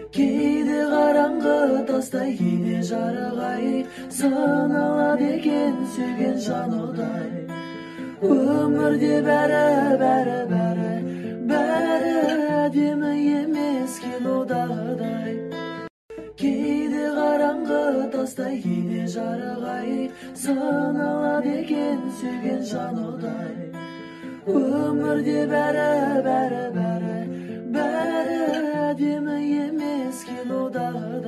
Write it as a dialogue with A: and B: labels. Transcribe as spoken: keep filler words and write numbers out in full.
A: Кейде қараңғы тастай, кейде жарық ай, саналады екен сүйген жан ұдай. Өмірде бәрі, бәрі, бәрі, бәрі әдемі емес кинодағыдай. Кейде қараңғы тастай, кейде жарық ай, саналады екен сүйген жан ұдай. Өмірде бәрі, бәрі, бәрі, бәрі әдемі емес кинодағыдай.